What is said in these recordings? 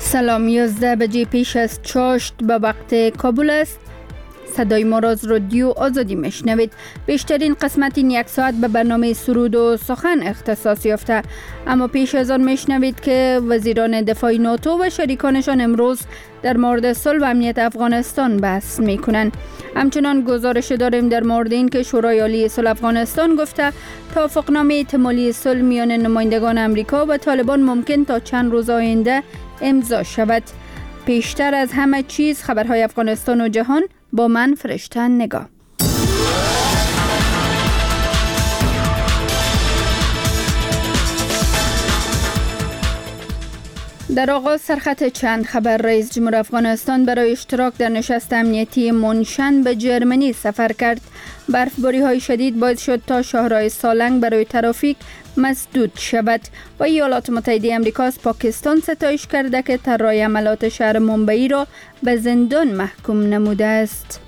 سلام. 11 بجه پیش از چاشت به وقت کابل است. صدای ما را از رادیو آزادی میشنوید. بیشترین قسمت این یک ساعت به برنامه سرود و سخن اختصاص یافته، اما پیش از آن میشنوید که وزیران دفاع ناتو و شریکانشان امروز در مورد صلح و امنیت افغانستان بحث میکنند. همچنان گزارش داریم در مورد این که شورای عالی صلح افغانستان گفته توافقنامه احتمالی صلح میان نمایندگان امریکا و طالبان ممکن تا چند روز آینده امضا شود. پیشتر از همه چیز خبرهای افغانستان و جهان با من فرشته نگاه. در آغاز سرخط چند خبر. رئیس جمهور افغانستان برای اشتراک در نشست امنیتی مونشن به جرمنی سفر کرد. برفباری های شدید باعث شد تا شاهراه سالنگ برای ترافیک مسدود شود و ایالات متحده آمریکا از پاکستان ستایش کرده که طراح عملیات شهر مومبئی را به زندان محکوم نموده است.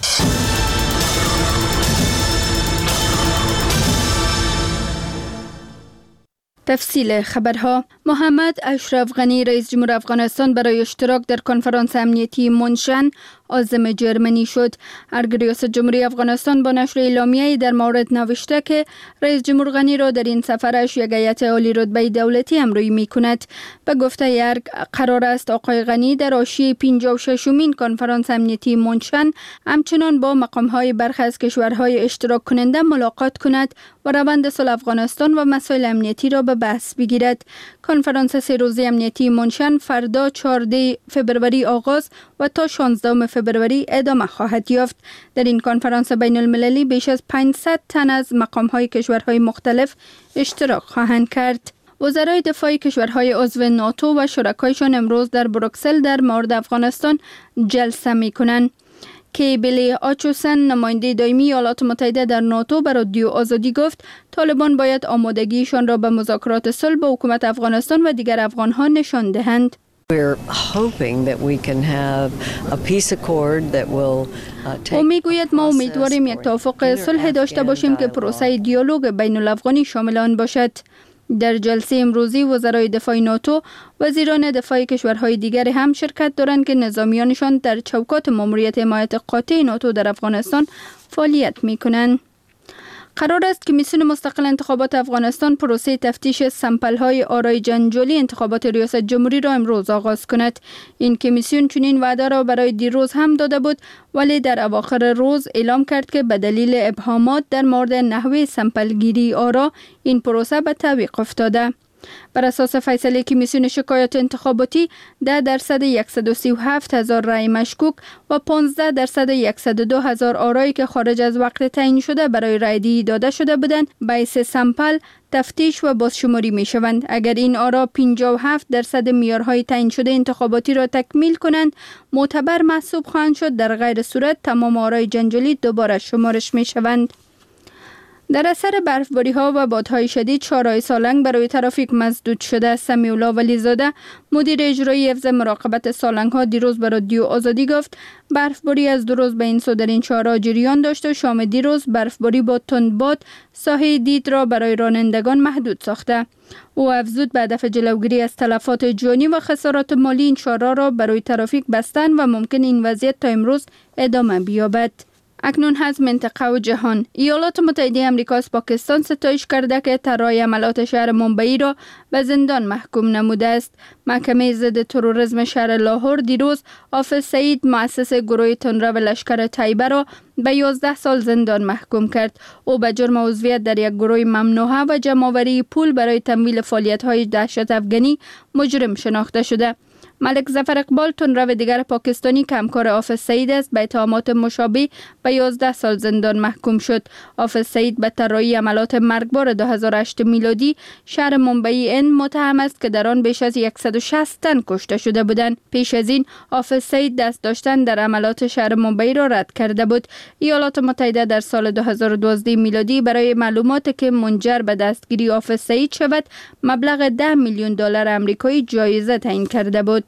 تفصیل خبرها. محمد اشرف غنی رئیس جمهور افغانستان برای اشتراک در کنفرانس امنیتی مونشن عازم جرمنی شد. ارگ ریاست جمهوری افغانستان با نشر اعلامیه‌ای در مورد نوشته که رئیس جمهور غنی را در این سفرش یک هیئت عالی رتبه دولتی همراهی می‌کند. به گفته ارگ قرار است آقای غنی در حاشیه 56مین کنفرانس امنیتی مونشن همچنان با مقام‌های برخی از کشورهای اشتراک کننده ملاقات کند و روند صلح افغانستان و مسائل امنیتی را به بحث بگیرد. کنفرانس 3 روزه امنیتی مونشن فردا 14 فبروری آغاز و تا 16 فبروری ادامه خواهد یافت. در این کنفرانس بین المللی بیش از 500 تن از مقام‌های کشورهای مختلف اشتراک خواهند کرد. وزرای دفاع کشورهای عضو ناتو و شرکایشان امروز در بروکسل در مورد افغانستان جلسه می‌کنند. کیبلی آچوسن نماینده دائمی ایالات متحده در ناتو به رادیو آزادی گفت طالبان باید آمادگیشان را به مذاکرات صلح با حکومت افغانستان و دیگر افغان‌ها نشان دهند. او میگوید ما امیدواریم یک توافق صلح داشته باشیم که پروسه دیالوگ بین الافغانی شامل آن باشد. در جلسه امروزی وزرای دفاع ناتو، وزیران دفاع کشورهای دیگر هم شرکت دارند که نظامیانشان در چوکات ماموریت حمایت قاطع ناتو در افغانستان فعالیت می‌کنند. قرار است کمیسیون مستقل انتخابات افغانستان پروسه تفتیش سمپل‌های آرای جنجالی انتخابات ریاست جمهوری را امروز آغاز کند. این کمیسیون چنین وعده را برای دیروز هم داده بود، ولی در اواخر روز اعلام کرد که به دلیل ابهامات در مورد نحوه سمپلگیری آرا این پروسه به تعویق افتاده. بر اساس فیصله کمیسیون شکایات انتخاباتی 10% 137,000 رای مشکوک و 15% 102,000 آرایی که خارج از وقت تعیین شده برای رایدهی داده شده بودند باعث سمپل، تفتیش و بازشماری می شوند. اگر این آرا 57% معیارهای تعیین شده انتخاباتی را تکمیل کنند معتبر محسوب خواهند شد، در غیر صورت تمام آرای جنجالی دوباره شمارش می شوند. در اثر برفباری ها و بادهای شدید شاهراه سالنگ برای ترافیک مسدود شده. سمیع الله ولیزاده مدیر اجرایی حفظ مراقبت سالنگ ها دیروز به رادیو آزادی گفت برفباری از 2 روز به این سو در این شاهراه جریان داشت و شام دیروز برفباری با تندباد ساحه دید را برای رانندگان محدود ساخته. او افزود به هدف جلوگیری از تلفات جانی و خسارات مالی این شاهراه را برای ترافیک بستن و ممکن این وضعیت تا امروز ادامه بیابد. اکنون از منطقه و جهان. ایالات متحده آمریکا از پاکستان ستایش کرده که طراح عملیات شهر مومبئی را به زندان محکوم نموده است. محکمه ضد تروریسم شهر لاهور دیروز حافظ سعید مؤسس گروه تندرو لشکر طیبه را به 11 سال زندان محکوم کرد. او به جرم عضویت در یک گروه ممنوعه و جمع‌آوری پول برای تمویل فعالیت‌های دهشت افغانی مجرم شناخته شده. ملک ظفر اقبال تندرو دیگر پاکستانی که همکار حافظ سعید است به اتهامات مشابه به 11 سال زندان محکوم شد. حافظ سعید به طراحی عملیات مرگبار 2008 میلادی شهر مومبئی هند متهم است که در آن بیش از 160 تن کشته شده بودند. پیش از این حافظ سعید دست داشتن در عملیات شهر مومبئی را رد کرده بود. ایالات متحده در سال 2012 میلادی برای معلوماتی که منجر به دستگیری حافظ سعید شود مبلغ $10 میلیون آمریکایی جایزه تعیین کرده بود.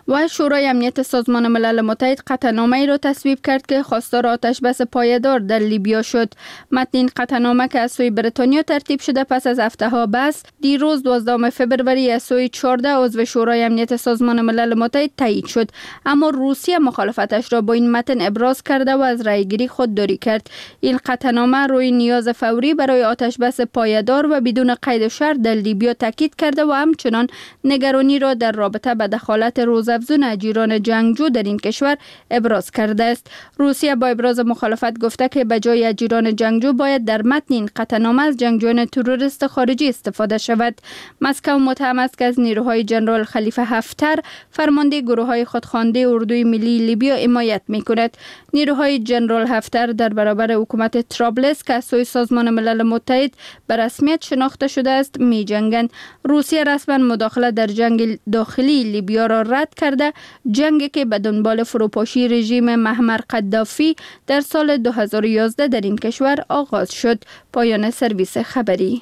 و شورای امنیت سازمان ملل متحد قطعنامه‌ای را تصویب کرد که خواستار آتش بس پایدار در لیبیا شد. متن این قطعنامه که از سوی بریتانیا ترتیب شده پس از هفته‌ها بحث دیروز 12 فوریه از سوی 14 عضو شورای امنیت سازمان ملل متحد تایید شد، اما روسیه مخالفتش را با این متن ابراز کرده و از رأیگیری خودداری کرد. این قطعنامه روی نیاز فوری برای آتش بس پایدار و بدون قید و شرط در لیبیا تاکید کرده و همچنان نگرانی را در رابطه با دخالت روزافزون اجیران جنگجو در این کشور ابراز کرده است. روسیه با ابراز مخالفت گفته که به جای اجیران جنگجو باید در متن این قطعنامه از جنگجویان تروریست خارجی استفاده شود. مسکو متهم است که از نیروهای جنرال خلیفه حفتر فرمانده گروه‌های خودخوانده اردوی ملی لیبیا حمایت می‌کند. نیروهای جنرال حفتر در برابر حکومت طرابلس که از سوی سازمان ملل متحد به رسمیت شناخته شده است می‌جنگند. روسیه رسما مداخله در جنگ داخلی لیبیا را رد کرده، جنگی که به دنبال فروپاشی رژیم معمر قدافی در سال 2011 در این کشور آغاز شد. پایان سرویس خبری.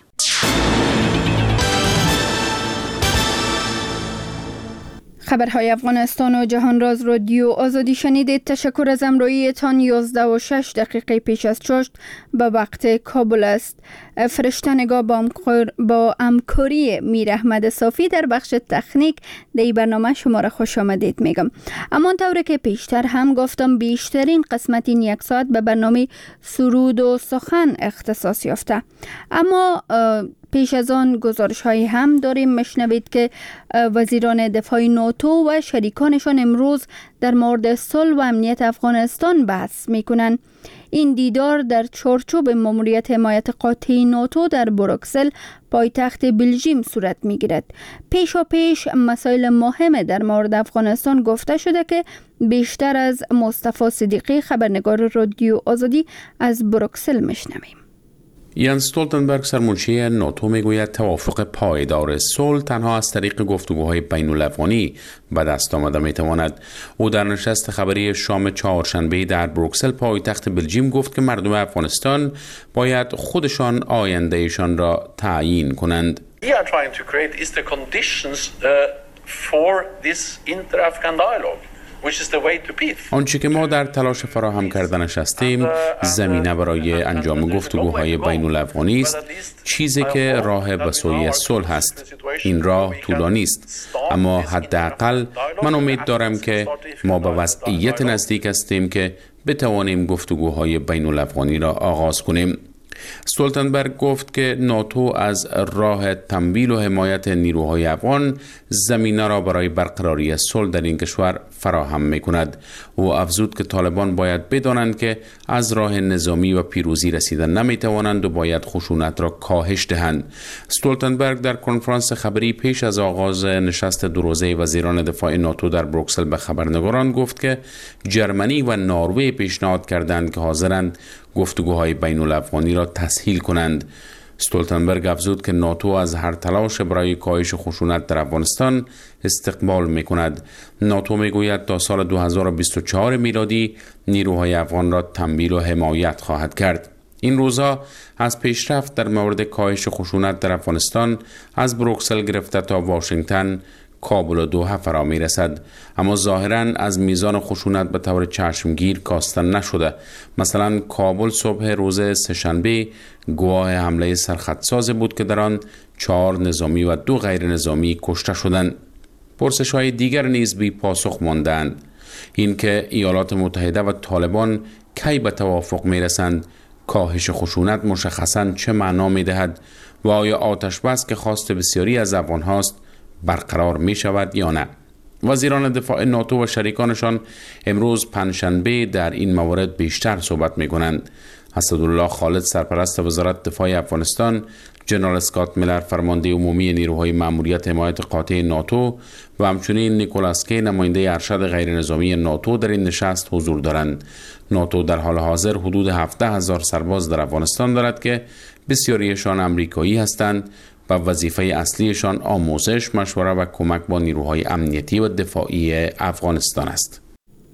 خبرهای افغانستان و جهان راز رادیو آزادی شنیدید. تشکر از همراهیتان. 11:06 پیش از چاشت به وقت کابل است. فرشته نگاه با همکاری میر احمد صافی در بخش تکنیک در این برنامه شما را خوش آمدید میگم. اما طوری که پیشتر هم گفتم بیشترین قسمت این یک ساعت به برنامه سرود و سخن اختصاص یافته، اما پیش از آن گزارش هایی هم داریم. مشنوید که وزیران دفاع ناتو و شریکانشان امروز در مورد صلح و امنیت افغانستان بحث میکنند. این دیدار در چارچوب ماموریت حمایت قاطع ناتو در بروکسل پایتخت بلژیم صورت میگیرد. پیش مسائل مهم در مورد افغانستان گفته شده که بیشتر از مصطفی صدیقی خبرنگار رادیو آزادی از بروکسل میشنویم. یانس استولتنبرگ سرمنشی ناتو میگوید توافق پایدار صلح تنها از طریق گفتگوهای بین الافغانی به دست آمده میتواند. او در نشست خبری شام چهارشنبه در بروکسل پایتخت بلژیم گفت که مردم افغانستان باید خودشان آیندهشان را تعیین کنند. We are trying to create is the conditions for this inter-Afghan dialogue. آنچه که ما در تلاش فراهم کردنش هستیم زمینه برای انجام گفتگوهای بین الافغانی است، چیزی که راه به سوی صلح است. این راه طولانی است، اما حداقل من امید دارم که ما به وضعیت نزدیک هستیم که بتوانیم گفتگوهای بین الافغانی را آغاز کنیم. استولتنبرگ گفت که ناتو از راه تمویل و حمایت نیروهای افغان زمینه را برای برقراری صلح در این کشور فراهم می‌کند. او افزود که طالبان باید بدانند که از راه نظامی و پیروزی رسیدن نمی‌توانند و باید خشونت را کاهش دهند. استولتنبرگ در کنفرانس خبری پیش از آغاز نشست دو روزه وزیران دفاع ناتو در بروکسل به خبرنگاران گفت که جرمنی و نروژ پیشنهاد کردند که حاضرند گفتگوهای بین الافغانی را تسهیل کنند. استولتنبرگ افزود که ناتو از هر تلاش برای کاهش خشونت در افغانستان استقبال می‌کند. ناتو می‌گوید تا سال 2024 میلادی نیروهای افغان را تمویل و حمایت خواهد کرد. این روزها از پیشرفت در مورد کاهش خشونت در افغانستان از بروکسل گرفته تا واشنگتن، کابل و دوحه فرا می رسد، اما ظاهراً از میزان خشونت به طور چشمگیر کاسته نشده. مثلا کابل صبح روز سه‌شنبه گواه حمله سرخطساز بود که در آن 4 نظامی و 2 غیر نظامی کشته شدند. پرسش‌های دیگر نیز بی پاسخ ماندند. این که ایالات متحده و طالبان کی به توافق می رسند، کاهش خشونت مشخصاً چه معنا می دهد و آیا آتش بس که خواست بسیاری از افغان هاست برقرار می شود یا نه. وزیران دفاع ناتو و شریکانشان امروز پنجشنبه در این موارد بیشتر صحبت می کنند. اسدالله خالد سرپرست وزارت دفاع افغانستان، جنرال اسکات میلر فرمانده عمومی نیروهای ماموریت حمایت قاطع ناتو و همچنین نیکولاس کی نماینده ارشد غیر نظامی ناتو در این نشست حضور دارند. ناتو در حال حاضر حدود 17,000 سرباز در افغانستان دارد که بسیاریشان امریکایی هستند و وظیفه اصلیشان آموزش، مشوره و کمک با نیروهای امنیتی و دفاعی افغانستان است.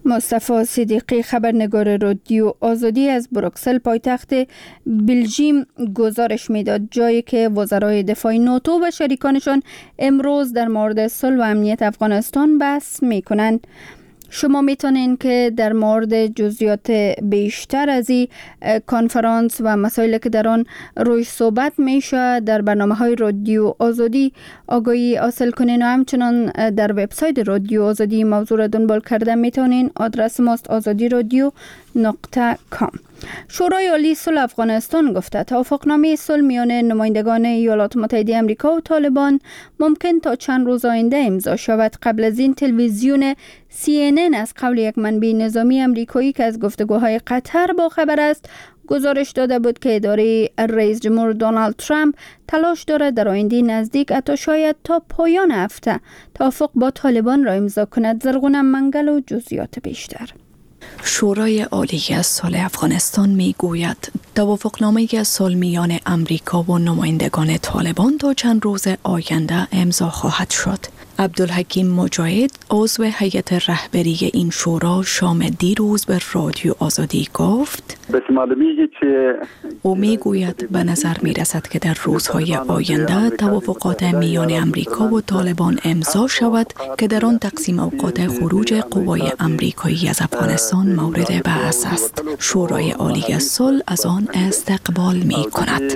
مصطفی صدیقی خبرنگار رادیو آزادی از بروکسل پایتخت بلژیم گزارش میداد، جایی که وزرای دفاع ناتو و شریکانشان امروز در مورد صلح و امنیت افغانستان بحث میکنند. شما میتونین که در مورد جزئیات بیشتر از این کنفرانس و مسائلی که در آن روی صحبت میشه در برنامه‌های رادیو آزادی آگاهی حاصل کنین و همچنان در وبسایت رادیو آزادی موضوع را دنبال کرده میتونین. آدرس ماست azadi.radio.com. شورای عالی صلح افغانستان گفته توافقنامه صلح میان نمایندگان ایالات متحده آمریکا و طالبان ممکن تا چند روز آینده امضا شود. قبل از این تلویزیون CNN از قول یک منبع نظامی آمریکایی که از گفتگوهای قطر با خبر است گزارش داده بود که اداره رئیس جمهور دونالد ترامپ تلاش دارد در آینده نزدیک حتی شاید تا پایان هفته توافق با طالبان را امضا کند. زرغون منگل و جزئیات بیشتر. شورای عالی صلح افغانستان می گوید توافقنامه صلح میان امریکا و نمایندگان طالبان تا چند روز آینده امضا خواهد شد. عبدالحکیم مجاهد عضو هیئت رهبری این شورا شام دیروز به رادیو آزادی گفت او میگوید به نظر می رسد که در روزهای آینده توافقات میان امریکا و طالبان امضا شود که در آن تقسیم اوقات خروج قوای امریکایی از افغانستان مورد بحث است. شورای عالی صلح از آن استقبال می کند.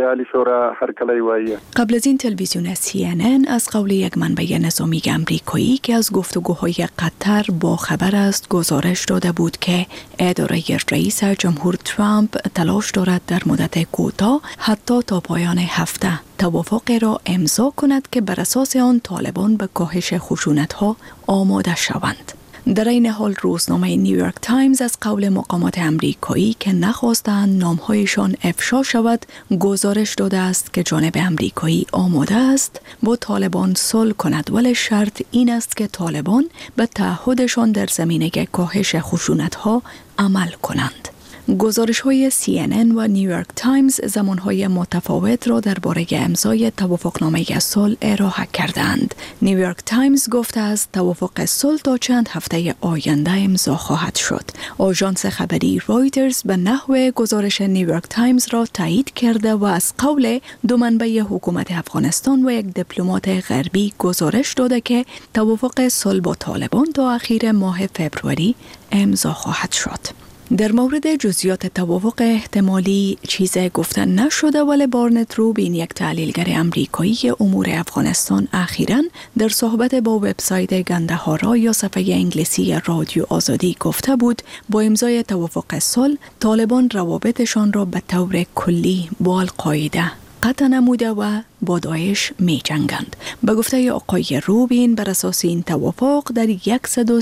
قبل از این تلویزیون CNN از قول یک منبع نظامی امریکایی که از گفتگوهای قطر با خبر است گزارش داده بود که اداره رئیس جمهور ترامپ تلاش دارد در مدت کوتاه حتی تا پایان هفته توافق را امضا کند که بر اساس آن طالبان به کاهش خشونت‌ها آماده شوند. در این حال روزنامه نیویورک تایمز از قول مقامات امریکایی که نخواستند نامهایشان افشا شود گزارش داده است که جانب امریکایی آماده است با طالبان صلح کند، ولی شرط این است که طالبان به تعهدشان در زمینه کاهش خشونت‌ها عمل کنند. گزارش‌های CNN و نیویورک تایمز زمانهای متفاوت را درباره امضای توافقنامه صلح ارائه کردند. نیویورک تایمز گفته است توافق صلح تا چند هفته آینده امضا خواهد شد. آژانس خبری رایترز به نحو گزارش نیویورک تایمز را تایید کرده و از قول دو منبع حکومت افغانستان و یک دیپلمات غربی گزارش داده که توافق صلح با طالبان تا اخیر ماه فبروری امضا خواهد شد. در مورد جزئیات توافق احتمالی چیز گفته نشده، ولی بارنت روبین یک تحلیلگر امریکایی امور افغانستان اخیراً در صحبت با وبسایت گندهارا یا صفحه انگلیسی رادیو آزادی گفته بود با امضای توافق صلح طالبان روابطشان را به طور کلی با القاعده قطع نموده و با داعش می جنگند. به گفته آقای روبین بر اساس این توافق در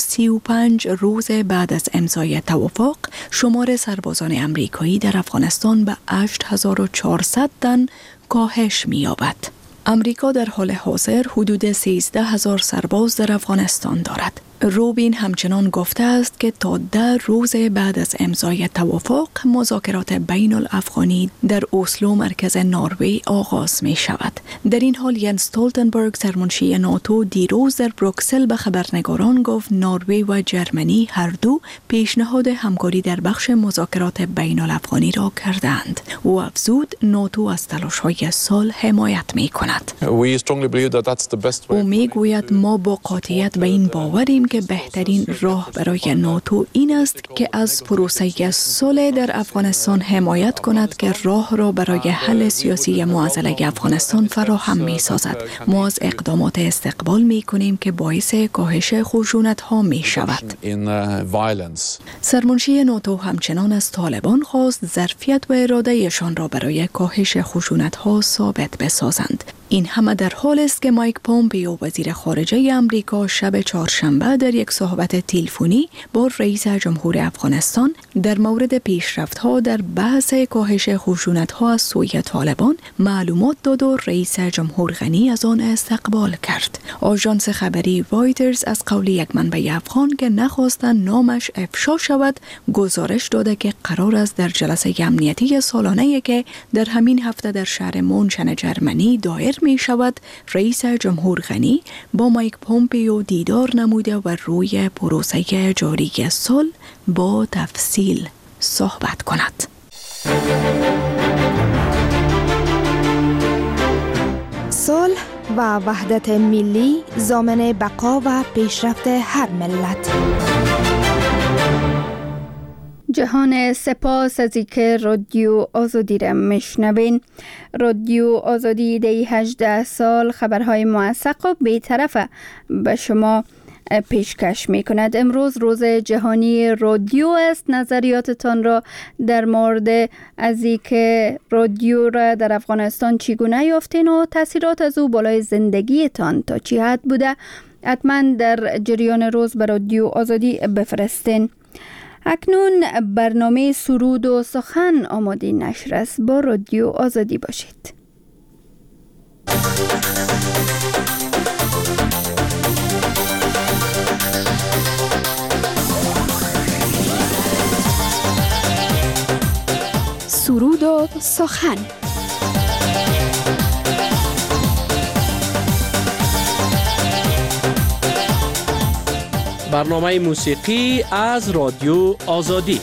135 روز بعد از امضای توافق شمار سربازان امریکایی در افغانستان به 8400 تن کاهش می یابد. امریکا در حال حاضر حدود 13,000 سرباز در افغانستان دارد. روبین همچنان گفته است که تا 10 روز بعد از امضای توافق مذاکرات بین الافغانی در اسلو مرکز نروژ آغاز می شود. در این حال ینس استولتنبرگ سرمنشی ناتو دیروز در بروکسل به خبرنگاران گفت نروژ و جرمنی هر دو پیشنهاد همکاری در بخش مذاکرات بین الافغانی را کردند. او افزود ناتو از تلاش‌های صلح حمایت می کند. او می گوید ما با قاطعیت به این باوریم که بهترین راه برای ناتو این است که از پروسه صلح در افغانستان حمایت کند که راه را برای حل سیاسی معضله افغانستان فراهم می سازد. ما از اقدامات استقبال می کنیم که باعث کاهش خشونت ها می شود. سرمنشی ناتو همچنان از طالبان خواست ظرفیت و ارادهشان را برای کاهش خشونت ها ثابت بسازند. این همه در حال است که مایک پومپیو وزیر خارجه آمریکا شب چهارشنبه در یک صحبت تلفنی با رئیس جمهور افغانستان در مورد پیشرفت‌ها در بحث کاهش خشونت‌ها از سوی طالبان معلومات داد و رئیس جمهور غنی از آن استقبال کرد. آژانس خبری رایترز از قول یک منبع افغان که نخواستند نامش افشا شود گزارش داده که قرار است در جلسه امنیتی سالانه‌ای که در همین هفته در شهر مونشن جرمنی دایر می شود رئیس جمهور غنی با مایک پومپیو دیدار نموده و روی پروسه جاری صلح با تفصیل صحبت کند. صلح و وحدت ملی ضامن بقا و پیشرفت هر ملت. جهان سپاس از اینکه رادیو آزادی را میشنوین. رادیو آزادی دی 18 سال خبرهای موثق و بی‌طرف به شما پیشکش می کند. امروز روز جهانی رادیو است. نظریاتتان را در مورد از اینکه رادیو را در افغانستان چگونه یافتین و تاثیرات از او بالای زندگیتان تا چی حد بوده حتما در جریان روز به رادیو آزادی بفرستین. اکنون برنامه سرود و سخن آماده نشر است. با رادیو آزادی باشید. سرود و سخن. برنامه موسیقی از رادیو آزادی.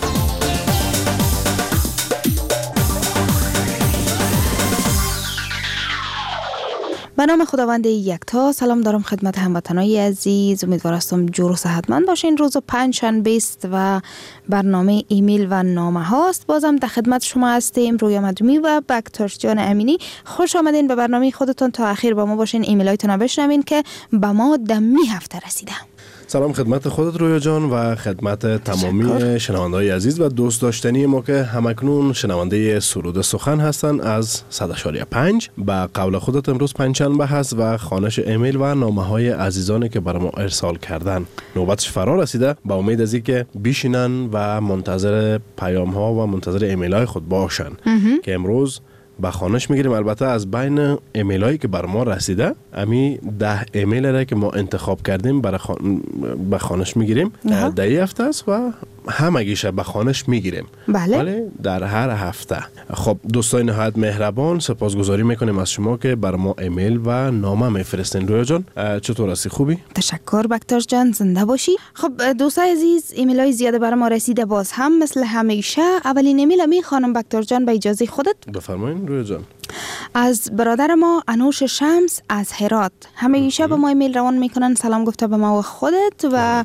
به نام خداوند یکتا. سلام دارم خدمت هموطنای عزیز. امیدوار هستم جور و صحتمند باشین. روز پنجشنبه است و برنامه ایمیل و نامه هاست. بازم در خدمت شما هستیم رویا مدومی و بکتاش جان امینی. خوش آمدین به برنامه خودتون. تا اخیر با ما باشین، ایمیل هایتون رو بشنوین که به ما دمی هفته رسیده. سلام خدمت خودت رویا جان و خدمت تمامی شنونده‌های عزیز و دوست داشتنی ما که همکنون شنونده سرود سخن هستن از 100.5. به قول خودت امروز پنجشنبه هست و خوانش ایمیل و نامه‌های عزیزانی که برای ما ارسال کردن نوبتش فرا رسیده. با امید از اینکه بشینن و منتظر پیام‌ها و منتظر ایمیل‌های خود باشن که امروز با خوانش میگیریم. البته از بین ایمیل هایی که بر ما رسیده امی 10 ایمیل را که ما انتخاب کردیم برای با خوانش میگیریم در این هفته است و همگیش با خوانش میگیریم. بله. ولی در هر هفته. خب دوستای نهایت مهربان، سپاسگزاری میکنیم از شما که بر ما ایمیل و نامه میفرستین. رویا جان چطور هستی؟ خوبی؟ تشکر بکتاش جان، زنده باشی. خب دوستای عزیز، ایمیل های زیاده بر ما رسیده. باز هم مثل همیشه اولین ایمیل می خانم بکتاش جان، به اجازه خودت بفرمایید رویا جان. از برادر ما انوش شمس از هرات. همیشه به ما ایمیل روان میکنن. سلام گفته به ما و خودت و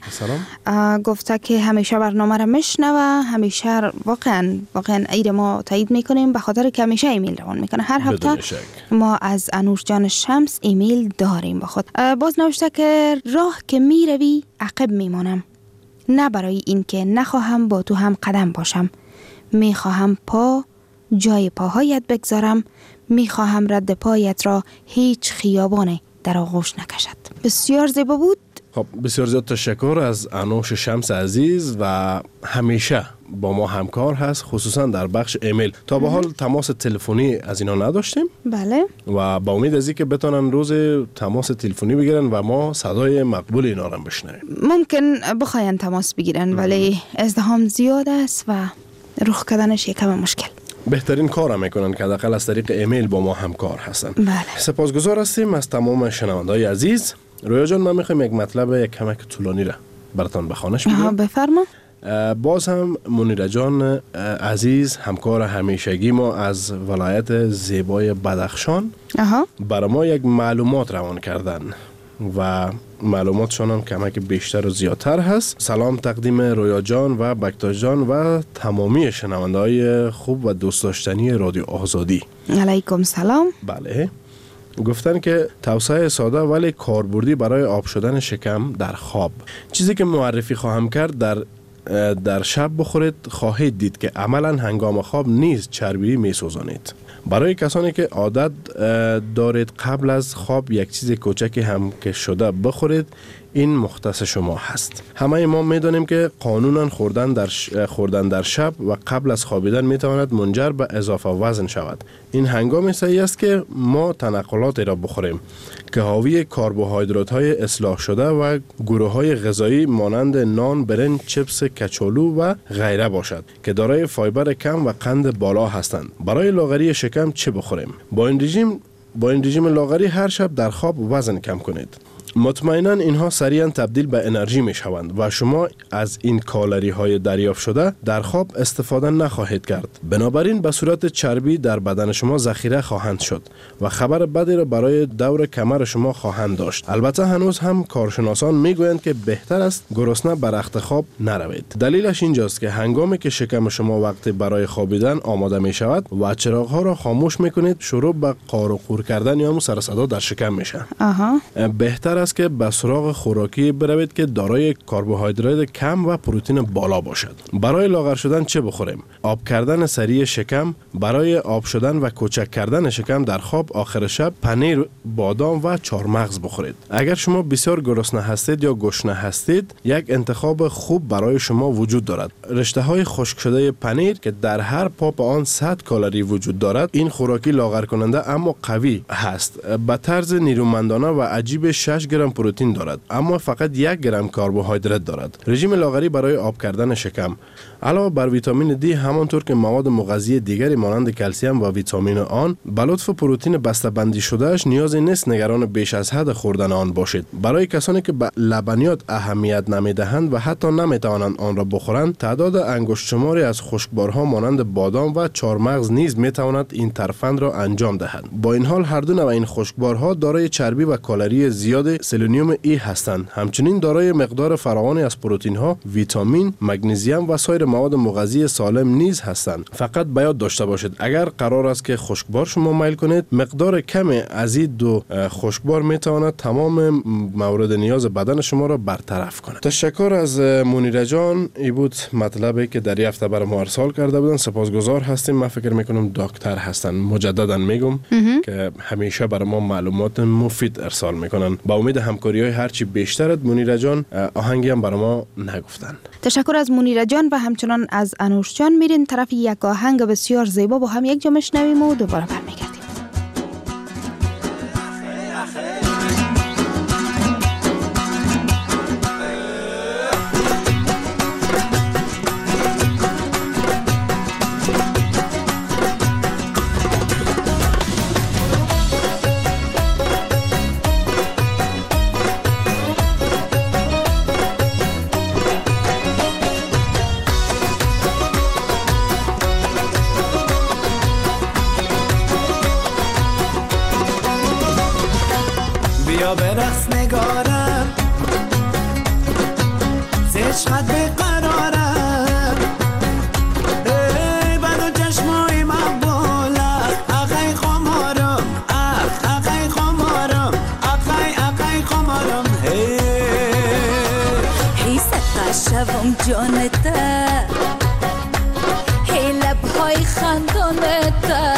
گفته که همیشه برنامه را میشنوه. همیشه واقعا ایر ما تایید میکنیم به خاطر که همیشه ایمیل روان میکنه. هر هفته ما از انوش جان شمس ایمیل داریم با خود. باز نوشته که راه که میروی عقب میمانم، نه برای این که نخواهم با تو هم قدم باشم. میخواهم جای پاهایت بگذارم. میخواهم رد پایت را هیچ خیابانی در آغوش نکشد. بسیار زیبا بود. خب بسیار زیاد تشکر از انوش شمس عزیز و همیشه با ما همکار هست، خصوصا در بخش ایمیل. تا به حال تماس تلفنی از اینا نداشتیم. بله. و با امید از اینکه بتونن روز تماس تلفنی بگیرن و ما صدای مقبول اینا را بشنویم. ممکن بخواین تماس بگیرن ولی ازدحام زیاد است و رخ کردنش یکم مشکل. بهترین کار هم میکنن که حداقل از طریق ایمیل با ما همکار هستن. بله. سپاسگزار هستیم از تمام شنونده‌های عزیز. رویا جان من میخوایم یک مطلب یک کمک طولانی را براتون به خوانش بگیرم. بفرما. باز هم منیره جان عزیز، همکار همیشگی ما از ولایت زیبای بدخشان برای ما یک معلومات روان کردن و معلوماتشان هم کمک بیشتر و زیادتر هست. سلام تقدیم رویا جان و بکتاش جان و تمامی شنونده‌های خوب و دوست داشتنی رادیو آزادی. علیکم سلام. بله. گفتن که توصیه ساده ولی کاربردی برای آب شدن شکم در خواب. چیزی که معرفی خواهم کرد در شب بخورید، خواهید دید که عملا هنگام خواب نیز چربی می سوزانید. برای کسانی که عادت دارید قبل از خواب یک چیز کوچکی هم که شده بخورید، این مختص شما هست. همه ما میدانیم که قانونا خوردن در شب و قبل از خوابیدن میتواند منجر به اضافه وزن شود. این هنگام صحیح است که ما تنقلاتی را بخوریم که حاوی کربوهیدرات های اصلاح شده و گروه های غذایی مانند نان، برنج، چپس، کچالو و غیره باشد که دارای فایبر کم و قند بالا هستند. برای لاغری شکم چه بخوریم؟ با این رژیم با این رژیم لاغری هر شب در خواب وزن کم کنید. مطمئنا اینها سریعا تبدیل به انرژی می شوند و شما از این کالری های دریافت شده در خواب استفاده نخواهید کرد. بنابراین به صورت چربی در بدن شما ذخیره خواهند شد و خبر بدی را برای دور کمر شما خواهند داشت. البته هنوز هم کارشناسان می گویند که بهتر است گرسنه بر رخت خواب نروید. دلیلش اینجاست که هنگامی که شکم شما وقت برای خوابیدن آماده می شود و چراغ ها را خاموش می کنید، شروع به قار و قور کردن یا سر صدا در شکم میشه. بهتر است که به سراغ خوراکی بروید که دارای کربوهیدرات کم و پروتئین بالا باشد. برای لاغر شدن چه بخوریم؟ آب کردن سریع شکم. برای آب شدن و کوچک کردن شکم در خواب آخر شب پنیر، بادام و چهارمغز بخورید. اگر شما بسیار گرسنه هستید یا گشنه هستید، یک انتخاب خوب برای شما وجود دارد. رشته های خشک شده پنیر که در هر پاپ آن 100 کالری وجود دارد. این خوراکی لاغر کننده اما قوی هست. به طرز نیرومندانه و عجیب 6 گرم پروتئین دارد اما فقط 1 گرم کربوهیدرات دارد. رژیم لاغری برای آب کردن شکم. علاوه بر ویتامین دی، همانطور که مواد مغذی دیگری مانند کلسیم و ویتامین آن، به لطف پروتئین بسته‌بندی شدهش نیازی نیست نگران بیش از حد خوردن آن باشید. برای کسانی که به لبنیات اهمیت نمیدهند و حتی نمیتوانند آن را بخورند، تعداد انگشت شماری از خشکبارها مانند بادام و چهارمغز نیز میتواند این ترفند را انجام دهند. با این حال هر دو نوع این خشکبارها دارای چربی و کالری زیاد سلنیوم ای هستند. همچنین دارای مقدار فراوانی از پروتئین ها، ویتامین، مگنیزیم و سایر مواد مغذی سالم نیز هستند. فقط باید داشته باشید اگر قرار است که خشکبار شما میل کنید، مقدار کمی از این دو خشکبار میتواند تمام مورد نیاز بدن شما را برطرف کند. تشکر از منیره جان. این بود مطلبی که در هفته برای ما ارسال کرده بودن. سپاسگزار هستیم. من فکر میکنم دکتر هستن. مجددا میگم که همیشه برای ما معلومات مفید ارسال میکنن. با امید همکاری های هرچی بیشتر. منیره جان آهنگی هم برای ما نگفتن. تشکر از منیره جان و همچنان از انوش جان. میرین طرف یک آهنگ بسیار زیبا با هم یک جا میشنویم و دوباره برمیگردیم. بیا برقص نگارم، زشقت بقرارم، ای بدو چشمای مقبولم، اخی خمارم، اخی خمارم، اخی خمارم، هی سقا شوم جانتا، هی لبهای خندانتا،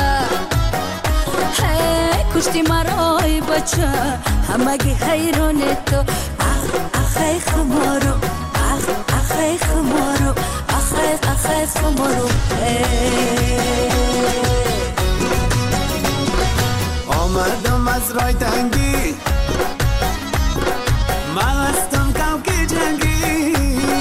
کشتی مرای بچه همگی حیران تو. اخی خمارو، اخی خمارو، اخی خمارو. آمدم از رای تنگی، مغستم کوکی جنگی،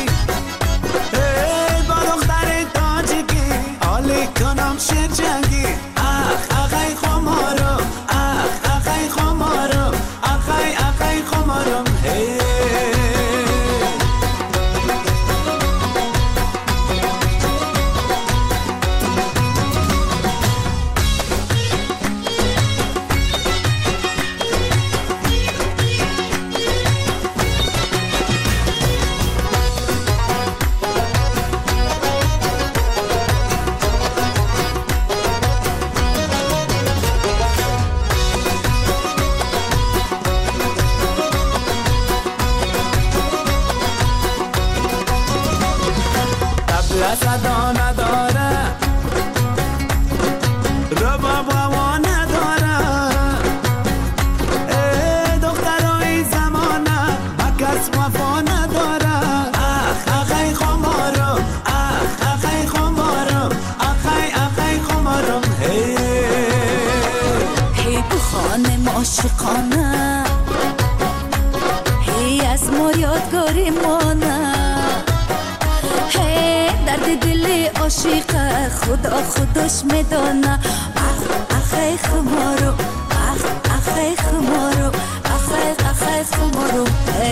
با دختر تاجیکی آلی کنم شیر جنگی. اخی خمارو، اخی خمارم، اخی خمارم، صدا نداره، رباب هوا نداره، ای دخترای زمانه با کس وفا نداره. اخی خمارم، اخی خمارم، اخی خمارم، هی تو خانه عاشقانه، هی از ما یادگاری مانه، درد دل عاشق خدا خودش میدانه. اخی خمارو، آخای خمارو آخای خمارو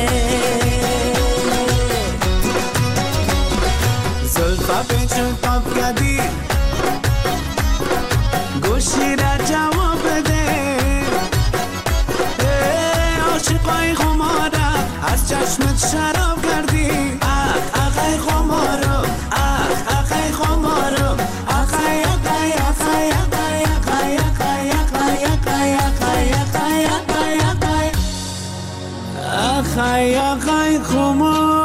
زلفا پیچون تاب کردی گوشی را جواب بده عاشقای خمارا از چشمت شراب کردی آخای خمارو آخای خمارو آخای آخای آخای آخای آخای آخای آخای آخای آخای آخای آخای آخای خمارو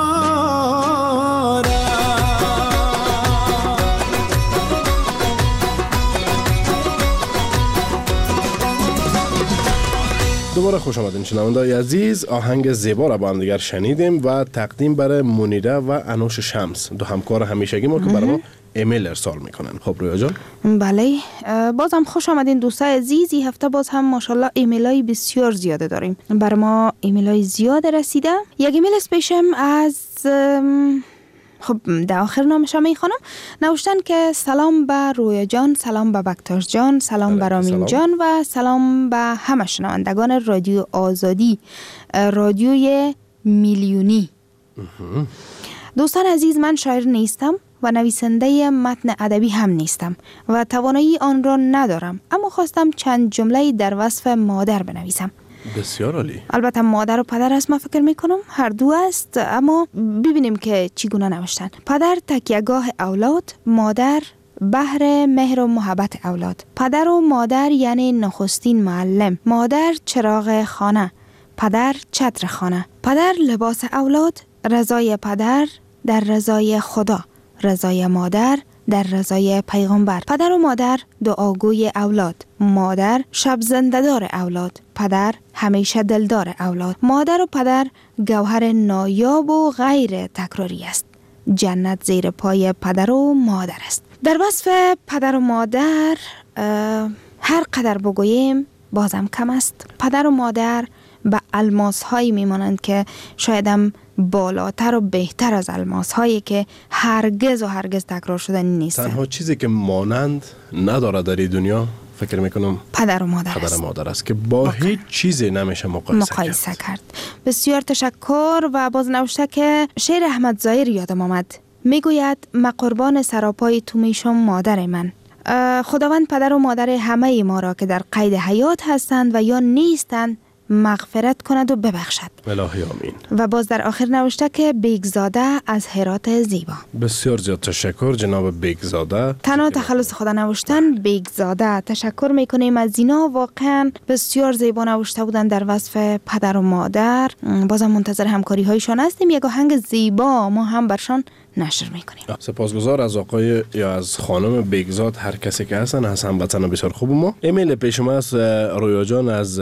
دوباره خوش آمدین شنونده‌های عزیز. آهنگ زیبا را با هم دیگر شنیدیم و تقدیم برای منیره و انوش شمس، دو همکار همیشگی ما که برای ما ایمیل ارسال میکنن. خب رویا جان. بله، باز هم خوش آمدین دوستای عزیز. این هفته باز هم ماشاءالله ایمیلای بسیار زیاده داریم. برای ما ایمیلای زیاده رسیده. یک ایمیل اسپیشم از خب در آخر نامش میخوانم. نوشتن که سلام به رویا جان، سلام به بکتاش جان، سلام به رامین جان و سلام به همه شنوندگان رادیو آزادی، رادیوی میلیونی. دوستان عزیز، من شاعر نیستم و نویسنده متن ادبی هم نیستم و توانایی آن را ندارم، اما خواستم چند جمله در وصف مادر بنویسم. بسیار عالی. البته مادر و پدر است، من فکر میکنم هر دو است، اما ببینیم که چگونه نوشتن. پدر تکیهگاه اولاد، مادر بحر مهر و محبت اولاد. پدر و مادر یعنی نخستین معلم. مادر چراغ خانه، پدر چتر خانه. پدر لباس اولاد، رضای پدر در رضای خدا، رضای مادر در رضای پیغمبر. پدر و مادر دعاگوی اولاد، مادر شب زنده‌دار اولاد، پدر همیشه دلدار اولاد. مادر و پدر گوهر نایاب و غیر تکراری است. جنت زیر پای پدر و مادر است. در وصف پدر و مادر هر قدر بگوییم بازم کم است. پدر و مادر به الماس هایی میمانند که شایدم بالاتر و بهتر از الماس هایی که هرگز و هرگز تکرار شدنی نیست. تنها چیزی که مانند نداره در این دنیا فکر میکنم پدر و مادر پدر است. مادر است که با هیچ چیزی نمیشه مقایسه کرد. بسیار تشکر. و باز نوشته که شعر احمد ظاهر یادم آمد، میگوید من قربان سراپای تو میشم مادر من. خداوند پدر و مادر همه ما را که در قید حیات هستند و یا نیستند مغفرت کند و ببخشد. الهی آمین. و باز در آخر نوشته که بیگزاده از هرات زیبا. بسیار زیاد تشکر جناب بیگزاده. تنها تخلص خدا نوشتن بیگزاده. تشکر میکنیم از اینا، واقعا بسیار زیبا نوشته بودن در وصف پدر و مادر. بازم منتظر همکاری هایشان هستیم. یک آهنگ زیبا ما هم برشان نشر میکنیم. سپاسگزار از آقای یا از خانم بیگزاد، هر کسی که هستن، از هموطن بسیار خوب ما. ایمیل پیش ما از رویا جان از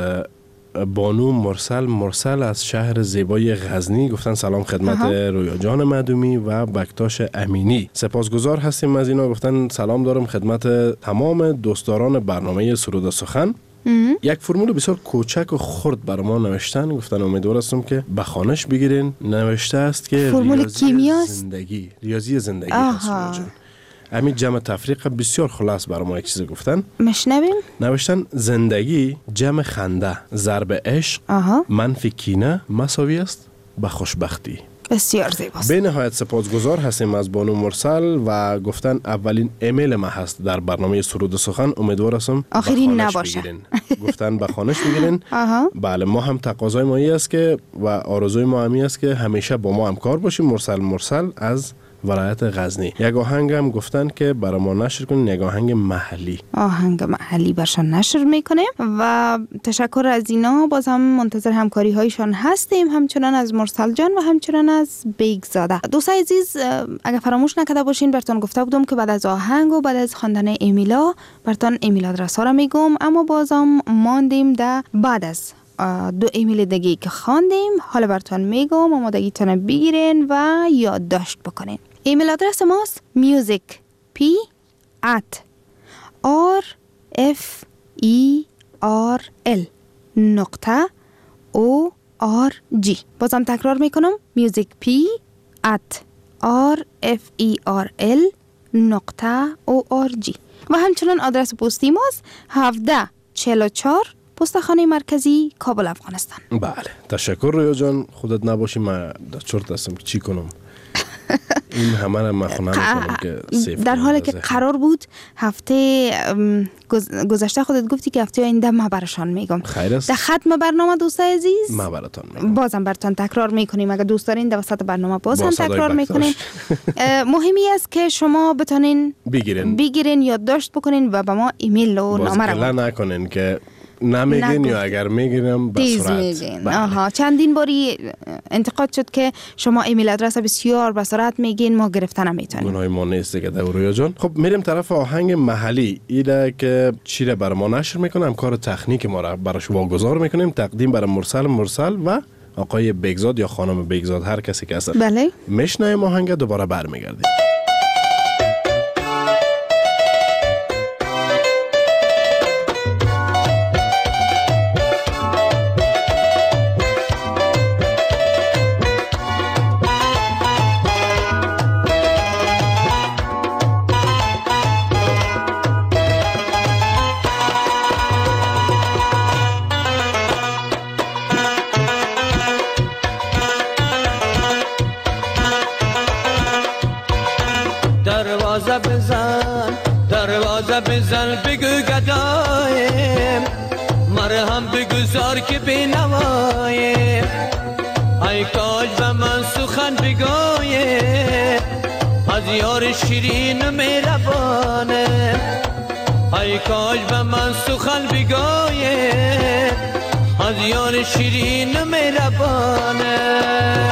بانو مرسل از شهر زیبای غزنی. گفتن سلام خدمت رویا جان مدومی و بکتاش امینی. سپاسگزار هستیم از اینا. گفتن سلام دارم خدمت تمام دوستداران برنامه سرود و سخن. یک فرمول بسیار کوچک و خرد بر ما نوشتن. گفتن امیدوار هستم که به خوانش بگیرین. نوشته است که فرمول کیمیاست، ریاضی زندگی هست. همین جمع تفریق بسیار خلاص برای ما یک چیز گفتن. مشنویم. نوشتن زندگی جمع خنده ضرب عشق منفی کینه مساوی است به خوشبختی. بسیار زیباست. به نهایت سپاسگزار هستیم از بانو مرسل و گفتن اولین ایمیل ما هست در برنامه سرود و سخن. امیدوار هستم آخرین نباشه. گفتن به خوانش بگیرین. بله، ما هم تقاضای ما است که و آرزوی ما همی است که همیشه با ما همکار باشیم. مرسل از ولایت غزنی. یک آهنگ هم گفتن که برای ما نشر کنین، یک آهنگ محلی. آهنگ محلی برشان نشر میکنیم و تشکر از اینا. باز هم منتظر همکاری هایشان هستیم، همچنان از مرسل جان و همچنان از بیگزاده. دوستای عزیز، اگر فراموش نکرده باشین براتون گفته بودم که بعد از آهنگ و بعد از خواندن ایمیلا براتون ایمیل آدرس ها را میگم، اما بازم ماندیم ده بعد از دو ایمیل دیگه که خواندیم. حالا براتون میگم، آمادگیتون بگیرین و یادداشت بکنین. ایمیل آدرس ماست music@rferl.org. بازم تکرار میکنم، music@rferl.org. و همچنان آدرس پستی ماست 1744 پستخانه مرکزی کابل افغانستان. بله تشکر رویا جان، خودت نباشی من در چرت هستم که چی کنم. این همه را من خونم که در حالی که قرار بود هفته گذشته خودت گفتی که هفته آینده ما برشان میگم. خیر است. در ختم برنامه دوستای عزیز ما براتون میگم. بازم براتون تکرار میکنیم، اگه دوست دارین در وسط برنامه بازم تکرار میکنیم. مهمی است که شما بتونین بگیرین یادداشت بکنین و به ما ایمیل و نامه رو باز نکنین که نمیگین یا اگر میگیرم به سرعت. چندین باری انتقاد شد که شما ایمیل آدرس بسیار به سرعت میگین، ما گرفتن نمیتونیم. گناه ما نیست دیگه رویا جان. خب میریم طرف آهنگ محلی ایده که چی را برای ما نشر میکنم، کار تکنیک ما را براش واگذار میکنیم، تقدیم برای مرسل و آقای بگزاد یا خانم بگزاد، هر کسی که هست. بله میشنویم آهنگ، دوباره برمیگردیم. دروازه بزن بگو گدایم، مرهم بگذار که بینوایم، ای کاش به من سخن بگویم از یار شیرین مهربانه، ای کاش به من سخن بگویم از یار شیرین مهربانه.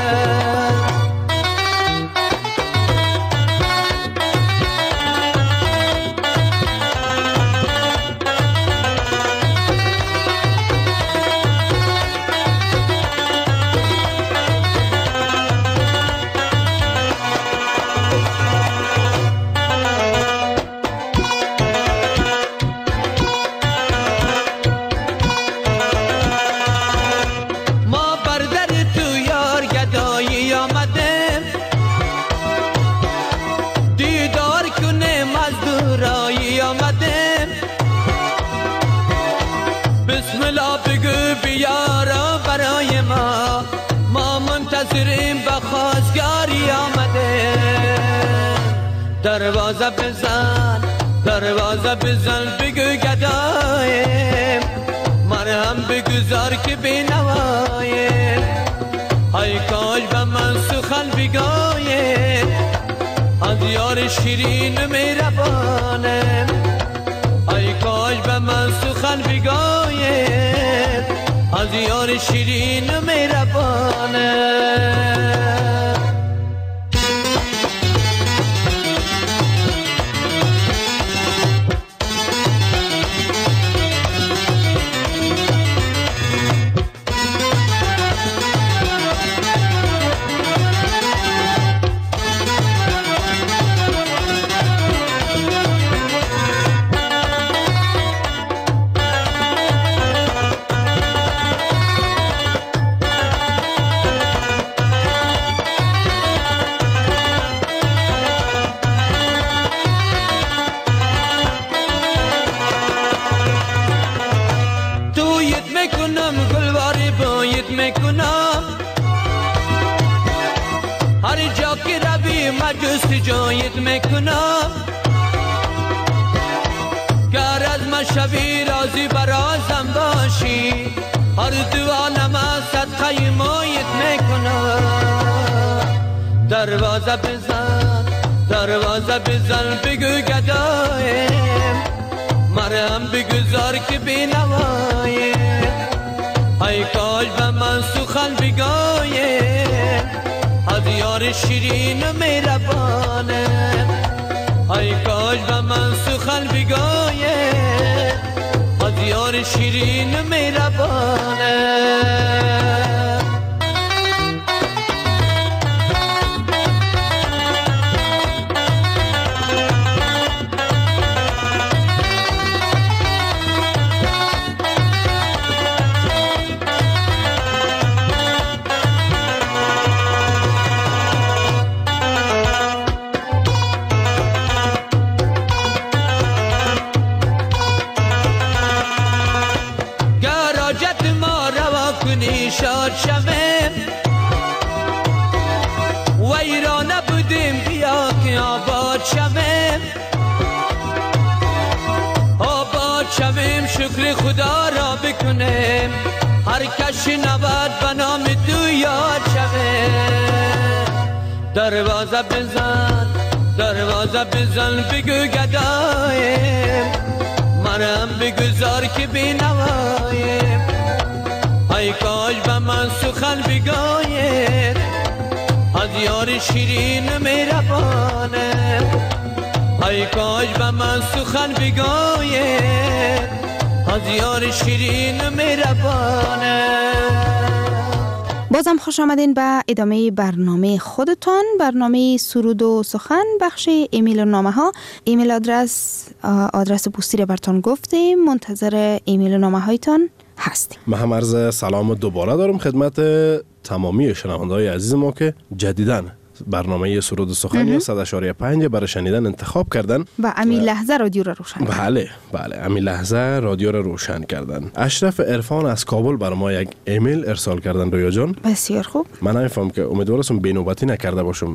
دروازه بزن بگو گدایم، مرهم بگذار که بینوایم، ای کاش به من سخن بگویم از یار شیرین مهربانه، ای کاش به من سخن بگویم از یار شیرین مهربانه. جایت میکنم گر از من شبی رازی برازم باشی، هر دوانم از صدقه مایت میکنم. دروازه بزن بگو گدایم، مرهم بگذار که بینوایم، ای کاش به من سخن بگویم از یار شیرین مهربانه، ای کاش به من سخن بگویم از یار شیرین مهربانه. شویم شکر خدا را بکنیم هر کشی نبود به نام تو یاد شوه دروازه بزن بگو گدایم منم بگذار که بینوایم ای کاش به من سخن بگوید از یار شیرین مهربانه ای کاش به من سخن بگوید از یار شیرین مهربانه. بازم خوش آمدین به ادامه برنامه خودتان، برنامه سرود و سخن، بخش ایمیل و نامه ها. ایمیل آدرس پستی را براتون گفتیم، منتظر ایمیل و نامه هایتان هستیم. من هم عرض سلام دوباره دارم خدمت تمامی شنونده‌های عزیز ما که جدیداً برنامه سرود و سخن یا 100.5 برای شنیدن انتخاب کردن و امی لحظه رادیو را روشن کردن. بله امی لحظه رادیو را روشن کردن. اشرف عرفان از کابل برای ما یک ایمیل ارسال کردن. رویا جان بسیار خوب. من نمیفهم که امیدوارم بینوبتی نکرده باشم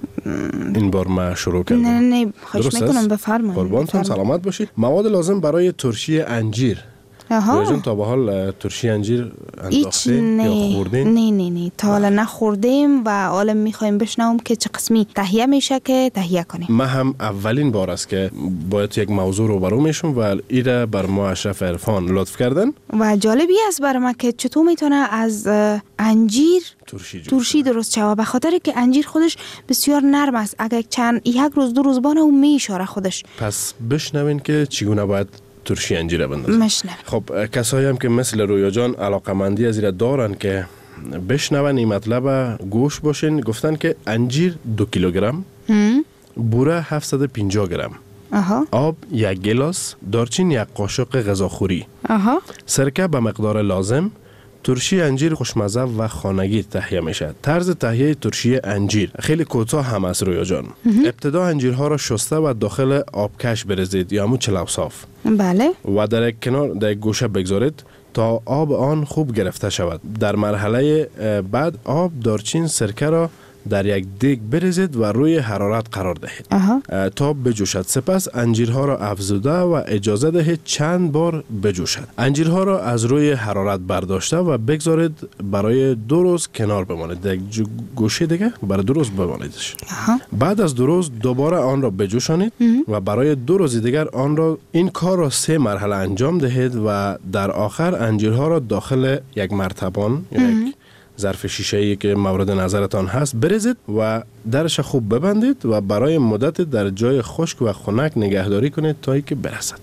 این بار ما شروع کردم. نه خواهش میکنم بفرمایید. قربانتون سلامت باشید. مواد لازم برای ترشی انجیر. رویا تا به حال ترشی انجیر انداختین یا خوردین؟ نه تا حالا نخوردیم و حالا میخوایم بشنوم که چه قسمی تهیه میشه که تهیه کنیم. من هم اولین بار است که باید یک موضوع رو برو میشم و ایره بر ما اشرف عرفان لطف کردن و جالبی است برای ما که چطور میتونه از انجیر ترشی درست شود، به خاطر که انجیر خودش بسیار نرم است. اگر یک روز دو روز بانه اون میشاره خودش. پس بشنوین که چگونه باید ترشی انجیر بندازن. خب کسایی هم که مثل رویا جان علاقمندی از ایره دارن که بشنون این مطلب گوش باشین، گفتن که انجیر 2 کیلوگرم، بوره 750 گرم، آب 1 گلاس، دارچین 1 قاشق غذاخوری، سرکه به مقدار لازم. ترشی انجیر خوشمزه و خانگی تهیه میشه. طرز تهیه ترشی انجیر خیلی کوتاه هم است رویا جان. ابتدا انجیرها را شسته و داخل آبکش بریزید یا همون چلو صاف. بله. و در یک گوشه بگذارید تا آب آن خوب گرفته شود. در مرحله بعد آب، دارچین، سرکه را در یک دیگ بریزید و روی حرارت قرار دهید تا بجوشد. سپس انجیرها را افزوده و اجازه دهید چند بار بجوشد. انجیرها را از روی حرارت برداشته و بگذارید برای 2 روز کنار بمانید. در یک گوشه دیگه برای 2 روز بمانیدش. بعد از 2 روز دوباره آن را بجوشانید و برای 2 روز دیگر این کار را 3 مرحله انجام دهید و در آخر انجیرها را داخل یک مرتبان یک ظرف شیشه‌ای که مورد نظرتان هست بریزید و درش خوب ببندید و برای مدت در جای خشک و خنک نگهداری کنید تا اینکه برسد.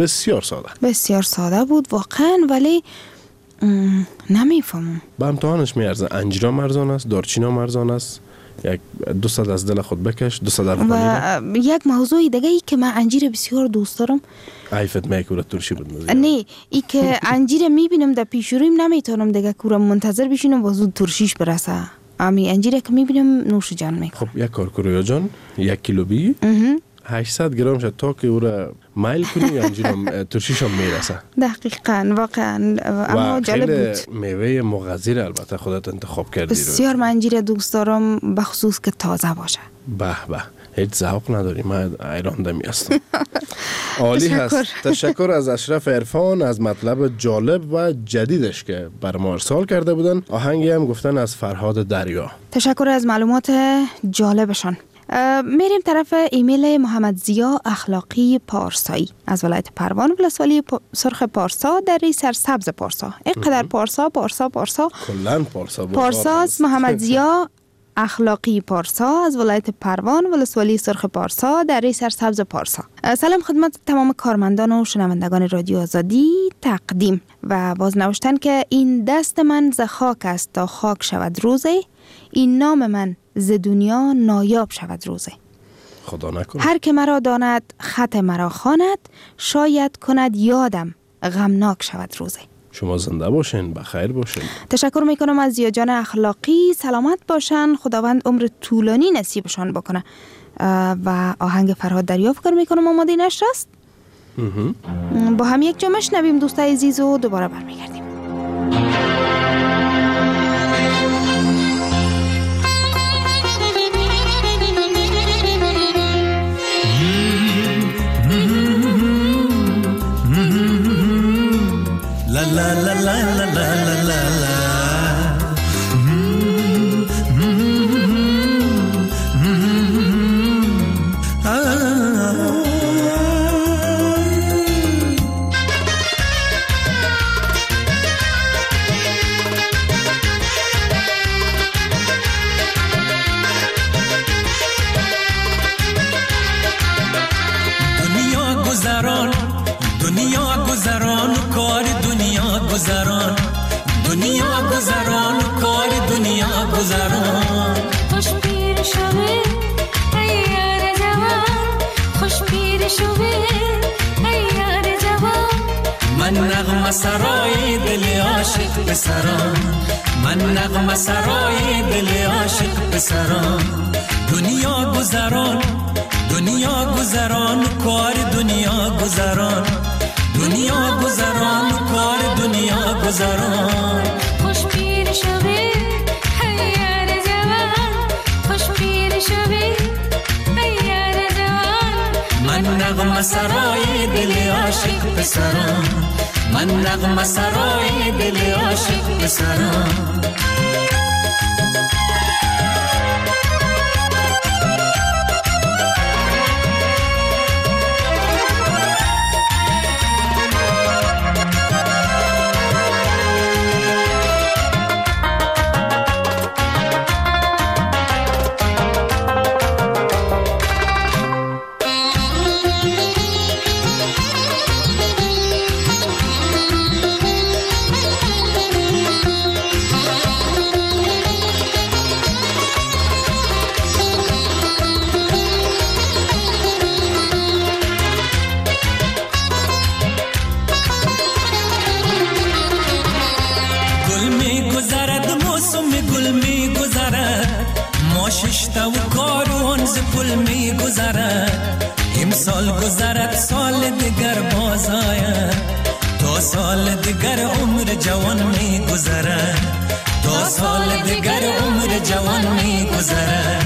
بسیار ساده بود واقعا، ولی نمیفهمم. به امتحانش میارزه. انجیر مرزان است، دارچین مرزان است. یک 200 از دل خود بکش، 200 و یک موضوع دیگه ای که من انجیر بسیار دوست دارم. عیفت میکوره ترشی بود. نه ای که انجیر میبینم در پیش رویم نمیتونم دیگه کورم منتظر بشینم و زود ترشیش برسه. امی انجیر که میبینم نوش جان میکنم. خب یک کار کرویا جان 1 کیلو بی 800 گرم شد تا که او را مایل کنی انجیرم ترشیش هم میرسه. دقیقاً واقعاً. اما جالب بود. میوه مغذی البته خودت انتخاب کردی. بسیار من انجیر دوست دارم، به خصوص که تازه باشه. به هیچ ذوق نداری. من ایران دمی هستم. عالی هست. تشکر از اشرف عرفان از مطلب جالب و جدیدش که بر ما ارسال کرده بودن. آهنگی هم گفتن از فرهاد دریا. تشکر از معلومات جالبشان. میریم طرف ایمیل محمد زیا اخلاقی پارسایی از ولایت پروان ولسوالی سرخ پارسا در سرسبز پارسا. اینقدر پارسا کلن پارساست. محمد زیا اخلاقی پارسا از ولایت پروان ولسوالی سرخ پارسا در سرسبز پارسا. سلام خدمت تمام کارمندان و شنوندگان رادیو آزادی تقدیم و باز نوشتن که این دست من ز خاک است تا خاک شود روزه، این نام من ز دنیا نایاب شود روزه. خدا نکنه. هر که مرا داند خط مرا خواند، شاید کند یادم غمناک شود روزه. شما زنده باشین، بخیر باشین. تشکر میکنم از زیا جان اخلاقی. سلامت باشن، خداوند عمر طولانی نصیبشان بکنه. و آهنگ فرهاد دریا فکر میکنم آماده نشست. با هم یک جا مشنویم دوستای عزیز و دوباره برمیگردیم. la la la la la la la. سرای دل عاشق بسران، من نغمه سرای دل عاشق بسران. دنیا گذران، دنیا گذران، کار دنیا گذران، دنیا گذران، کار دنیا گذران. خوش پیر شوی هیار جوان، خوش پیر شوی هیار جوان. من نغمه سرای دل عاشق بسران، من نغمه سرای دل عاشق بسران. امسال گذرد سال دیگر باز آید، تا سال دیگر عمر جوان می گذرد، تا سال دیگر عمر جوان می گذرد.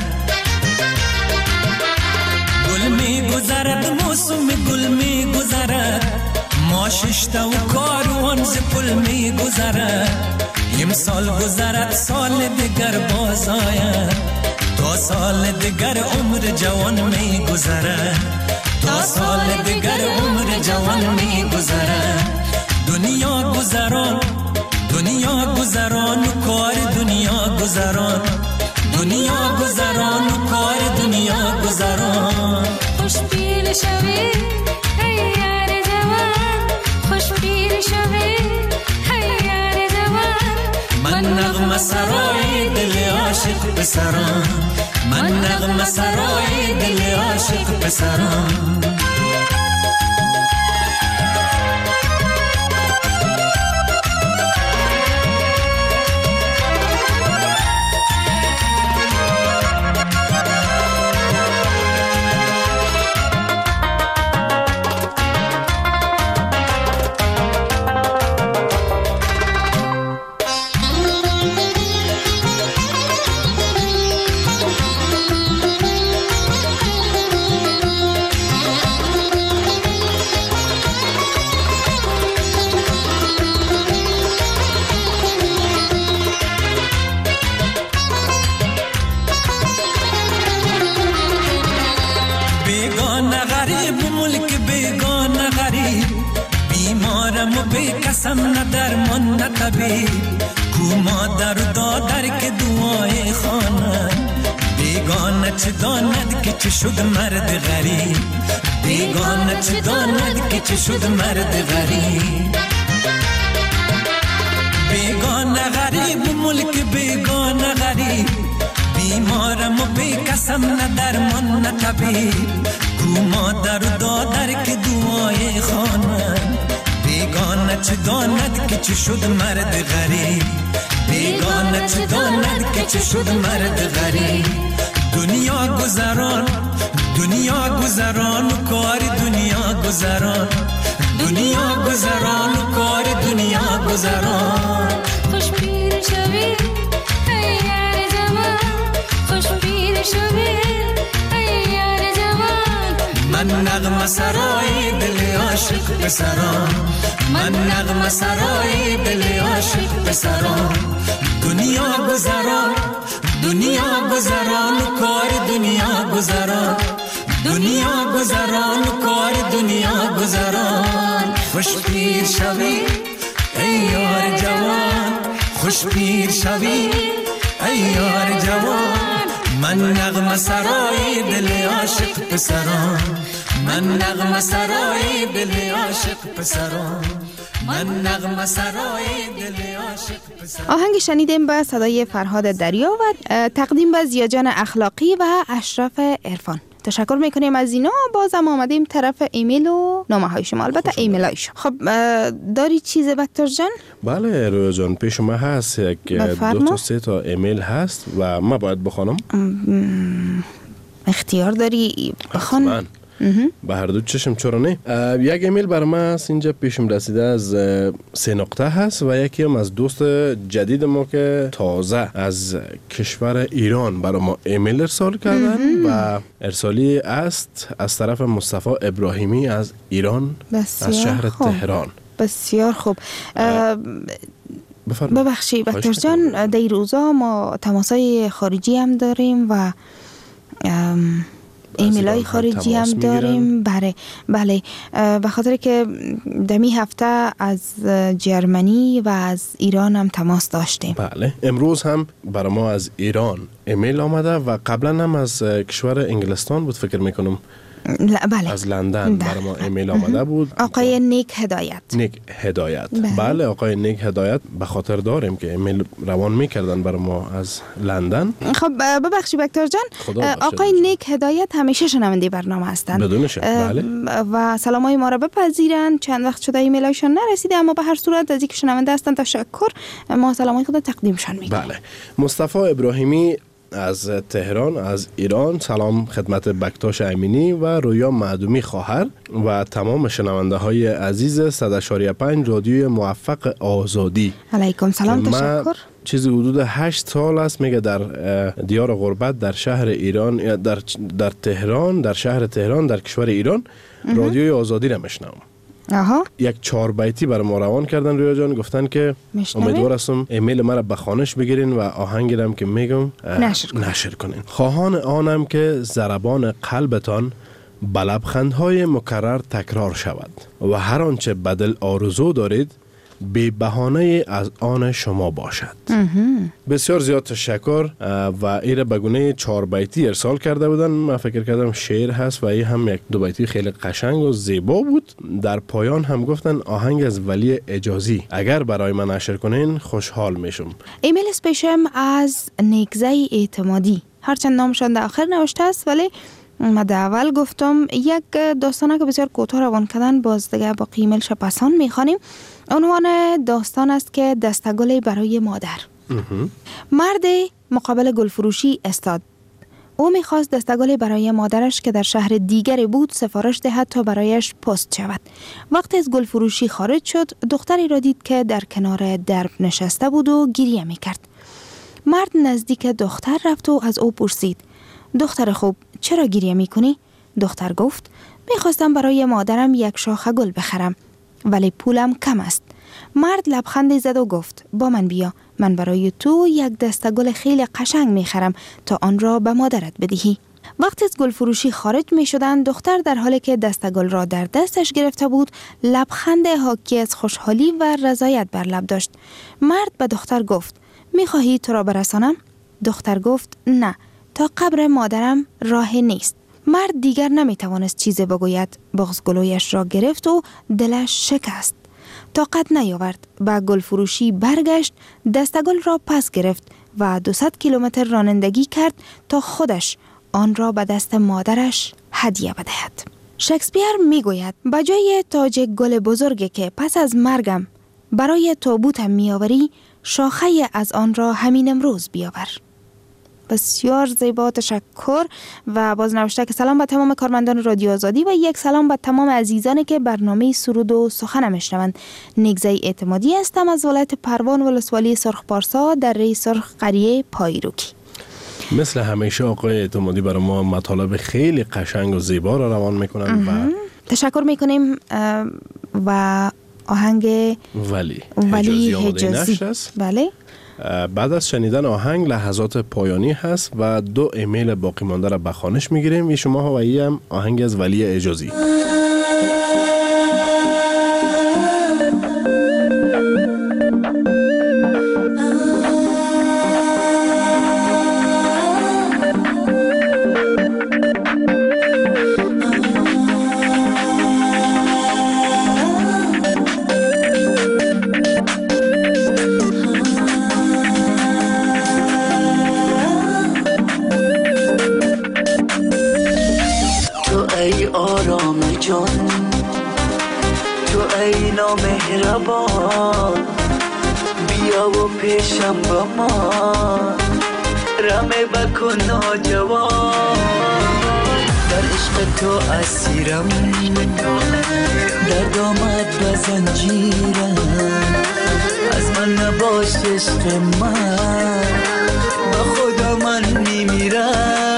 گل می گذرد موسم گل می گذرد، ما ششتا و کاروان ز پل می گذرد. امسال گذرد سال دیگر باز آید، تا سال دیگر عمر جوان می گذرد، تا سال دیگر عمر جوان می گذرد. دنیا گذران، دنیا گذران و کار دنیا گذران، دنیا گذران و کار دنیا گذران. خوش پیر شوی هیار جوان، خوش پیر شوی هیار جوان. من نغمه سرای دل عاشق بسران، من نغمه سرای دل عاشق بسران. کو مادر دادر که دعای خواند، بیگانه چه داند که چه شد مرد غریب، بیگانه چه داند که چه شد مرد غریب. بیگانه غریب ملک بیگانه غریب، بیمارم و بیکسم نه درمان نه طبیب. کو مادر دادر که دعای خواند، بیگانه چه داند که چه شد مرد غریب، بیگانه چه داند که چه شد مرد غریب. دنیا گذران، دنیا گذران و کار دنیا گذران، دنیا گذران و کار دنیا گذران. خوش پیر شوی هیار جوان، خوش پیر شوی هیار جوان. من نغمه سرای دل عاشق پسران، من نغمه سرای دل عاشق پسران. دنیا گذران، دنیا گذران، کار دنیا گذران، دنیا گذران، کار دنیا گذران. خوش پیر شوی ای یار جوان، خوش پیر شوی ای یار جوان. من نغمه سرای دل عاشق پسران، من نغمه سرای دل عاشق پسران، من نغمه سرای دل عاشق پسران. آهنگ شنیدیم به صدای فرهاد دریا و تقدیم به زیاجان اخلاقی و اشرف عرفان. تشکر میکنیم از اینا. باز هم آمدیم طرف ایمیل و نامه های شما، البته ایمیل های شما. خب داری چیز بکتر جان؟ بله رویا جان، پیش ما هست یک 2 تا 3 تا ایمیل هست و ما باید بخوانم. اختیار داری بخوان. به هر دو چشم چرا نه. یک ایمیل بر ما هست اینجا پیشم رسیده از 3 نقطه هست و یکی هم از دوست جدید ما که تازه از کشور ایران برای ما ایمیل ارسال کردن و ارسالی است از طرف مصطفی ابراهیمی از ایران، از شهر تهران. بسیار خوب. ببخشید بکتر جان، در روزا ما تماسای خارجی هم داریم و ایمیل های خارجی هم داریم. بله به خاطر که دمی هفته از جرمنی و از ایران هم تماس داشتیم. بله امروز هم برای ما از ایران ایمیل آمده و قبلا هم از کشور انگلستان بود فکر میکنم. بله. از لندن برای ما ایمیل آمده بود. آقای نیک هدایت. بله آقای نیک هدایت به خاطر داریم که ایمیل روان میکردن برای ما از لندن. خب ببخشید بکتر جان، آقای نیک هدایت همیشه شنونده برنامه هستند بدون شک. بله. و سلامای ما را بپذیرند. چند وقت شده ایمیل هایشان نرسیده، اما به هر صورت از اینکه شنونده هستند تشکر. ما سلامای خود تقدیمشان میکنیم. بله. مصطفی ابراهیمی از تهران از ایران سلام خدمت بکتاش امینی و رویا معدومی خواهر و تمام شنونده های عزیز 100.5 رادیوی موفق آزادی. علیکم سلام. تشکر. چیزی حدود 8 سال است میگه در دیار غربت در شهر ایران در تهران، در شهر تهران در کشور ایران رادیوی آزادی را میشنوم. یک 4 بیتی برای ما روان کردن رویا جان، گفتن که امیدوار هستم ایمیل مرا به خانش بگیرین و آهنگی رم که میگم نشر کنین. خواهان آنم که ضربان قلبتان به لبخندهای مکرر تکرار شود و هر آنچه بدل آرزو دارید بی بهانه از آن شما باشد. بسیار زیاد تشکر. و ایره بگونه 4 بیتی ارسال کرده بودن. من فکر کردم شعر هست و ای هم 1-2 بیتی خیلی قشنگ و زیبا بود. در پایان هم گفتن آهنگ از ولی اجازی اگر برای من نشر کنین خوشحال میشم. ایمیل اسپیشم از نیکزای اعتمادی، هرچند نامشان در آخر نوشته است ولی ما در اول گفتم یک داستانه که بسیار کوتاه روان کردن، باز دیگه با ایمیل شپسان میخوانیم. عنوان داستان است که دستگل برای مادر. مرد مقابل گلفروشی استاد. او میخواست دستگل برای مادرش که در شهر دیگری بود سفارش دهد تا برایش پست شود. وقتی از گلفروشی خارج شد دختری را دید که در کنار درب نشسته بود و گریه میکرد. مرد نزدیک دختر رفت و از او پرسید: دختر خوب چرا گریه میکنی؟ دختر گفت: میخواستم برای مادرم یک شاخه گل بخرم ولی پولم کم است. مرد لبخندی زد و گفت: با من بیا، من برای تو یک دسته گل خیلی قشنگ میخرم تا آن را به مادرت بدهی. وقتی از گل فروشی خارج می شدن دختر در حالی که دسته گل را در دستش گرفته بود لبخند حاکی از خوشحالی و رضایت بر لب داشت. مرد به دختر گفت: میخواهی تو را برسانم؟ دختر گفت: نه، تا قبر مادرم راه نیست. مرد دیگر نمیتوانست چیزی بگوید. بغض گلویش را گرفت و دلش شکست. طاقت نیاورد. به گل فروشی برگشت، دستگل را پس گرفت و 200 کیلومتر رانندگی کرد تا خودش آن را به دست مادرش هدیه بدهد. شکسپیر میگوید: به جای تاج گل بزرگی که پس از مرگم برای تابوتم میآوری، شاخه از آن را همین امروز بیاور. بسیار زیبا، تشکر. و باز نوشته که سلام به تمام کارمندان رادیو آزادی و یک سلام به تمام عزیزانی که برنامه سرود و سخن میشنوند. نیکزای اعتمادی هستم از ولایت پروان ولسوالی سرخ پارسا در ری سرخ قریه پایروکی. مثل همیشه آقای اعتمادی برای ما مطالب خیلی قشنگ و زیبا را روان میکنن و تشکر میکنیم. و آهنگ ولی حجازی است. بله. بعد از شنیدن آهنگ لحظات پایانی هست و 2 ایمیل باقی مانده را به خوانش میگیریم. این شما و ای هم آهنگ از ولی حجازی. مهربان بیا و پیشم با ما رمه بکن ناجوان در عشق تو اسیرم در دامت و زنجیرم از من نباش عشق من با خدا من میمیرم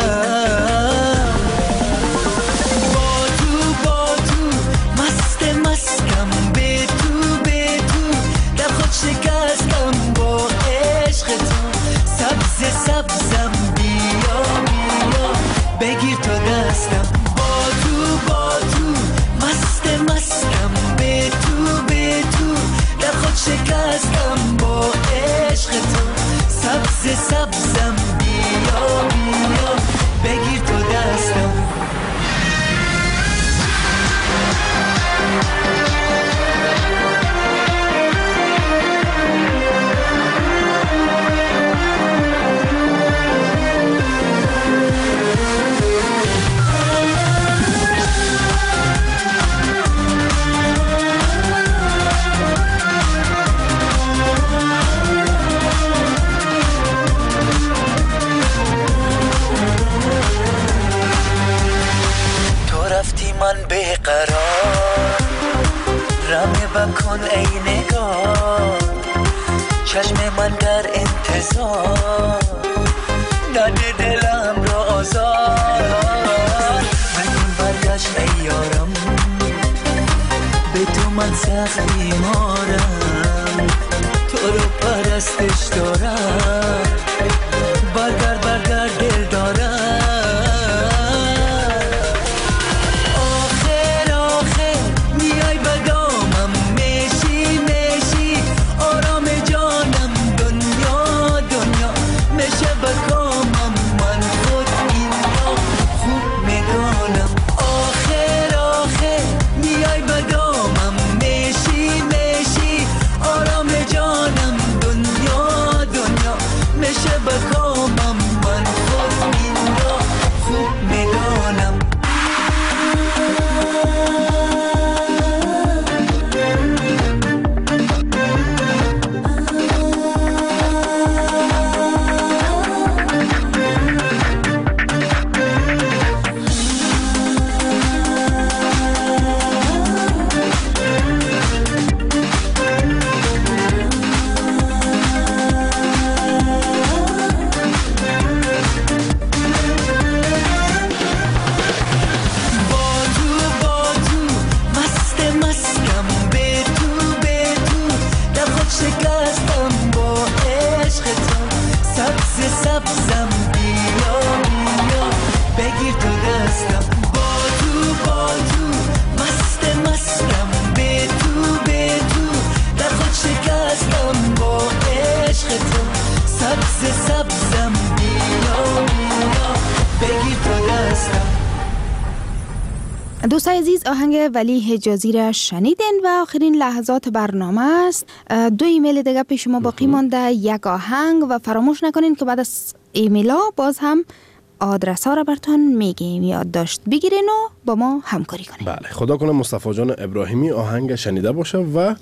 سبزم بیا بیا بگیر تو دستم با تو مستم به تو در خود شکستم با عشق تو سبزم بیا بیا بگیر تو دستم من بیقرار رمه بکن ای نگاه چشم من در انتظار داده دلم را آزار بکن برگشت ای یارم به تو من سخت بیمارم تو رو پرستش دارم برگرد دل دارم دوستای عزیز آهنگ ولی حجازی را شنیدین و آخرین لحظات برنامه است. 2 ایمیل دیگه پیش شما باقی مانده، 1 آهنگ و فراموش نکنین که بعد از ایمیل ها باز هم آدرس ها را براتون میگیم، یادداشت بگیرین و با ما همکاری کنین. بله، خدا کنه مصطفی جان ابراهیمی آهنگ شنیده باشه و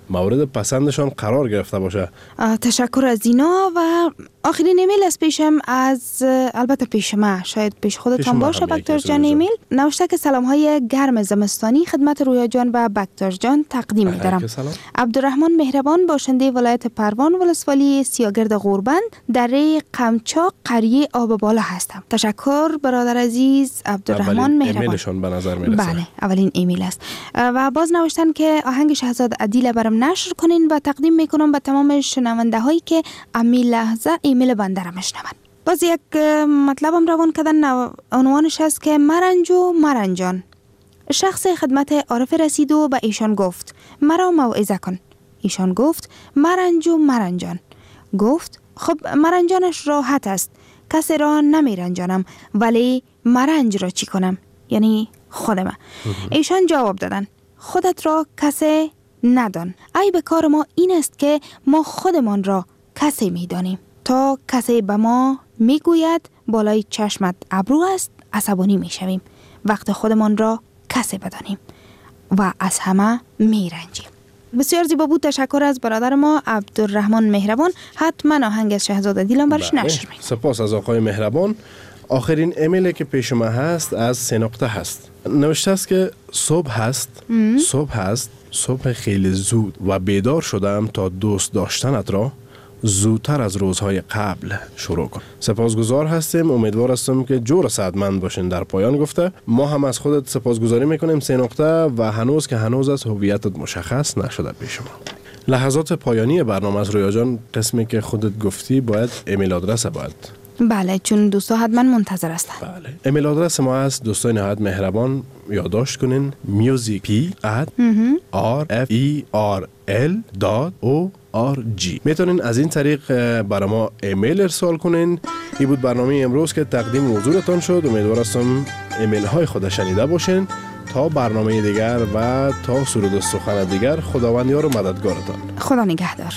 مورد پسندشان قرار گرفته باشه. تشکر از اینا. و آخرین ایمیل از پیشم از البته پیش ما، شاید پیش خودتان باشه بکتر جان. ایمیل نوشته که سلام های گرم زمستانی خدمت رویا جان و بکتر جان تقدیم می‌دارم. عبدالرحمن مهربان، باشنده ولایت پروان ولسوالی سیاگرد غوربند دره قمچاق قریه آب بالا هستم. تشکر برادر عزیز عبدالرحمن مهربان. ایمیلشون به نظر میرسه. بله اولین ایمیل است. و باز نوشتن که آهنگ شهزاد عدیل برام نشر کنین و تقدیم میکنم به تمام شنونده هایی که امی لحظه ایمیل بنده را میشنون. باز یک مطلبم روان کردن، عنوانش هست که مرنج و مرنجان. شخص خدمت عارف رسید و به ایشان گفت مرا موعظه کن. ایشان گفت مرنج و مرنجان. گفت خب مرنجانش راحت است، کسی را نمیرنجانم، ولی مرنج را چی کنم؟ یعنی خودم. ایشان جواب دادن خودت را کسی ندان. عیب کار ما این است که ما خودمان را کسی میدانیم. تا کسی به ما میگوید بالای چشمت ابرو است عصبانی میشویم. وقت خودمان را کسی بدانیم و از همه میرنجیم. بسیار زیبا بود. تشکر از برادر ما عبدالرحمن مهربان. حتما آهنگ از شهزاد عدیل برش نشر میکنم. سپاس از آقای مهربان. آخرین ایمیلی که پیش ما هست از 3 نقطه هست. نوشته است که صبح هست، صبح خیلی زود و بیدار شدم تا دوست داشتنت را زودتر از روزهای قبل شروع کن. سپاسگزار هستیم. امیدوار هستم که جور سعادتمند باشین. در پایان گفته ما هم از خودت سپاسگزاری میکنیم 3 نقطه و هنوز از هویتت مشخص نشده پیش ما. لحظات پایانی برنامه از رویا جان، قسمی که خودت گفتی باید ایمیل آدرس باید. بله چون دوستا حتما منتظر هستن. بله ایمیل آدرس ما است. دوستان نهایت مهربان یادداشت کنین music@rferl.org. میتونین از این طریق برای ما ایمیل ارسال کنین. این بود برنامه امروز که تقدیم حضورتان شد. امیدوار هستم ایمیل های خود شنیده باشین. تا برنامه دیگر و تا سرود و سخن دیگر، خداوند یار و مددگارتان. خدا نگهدار.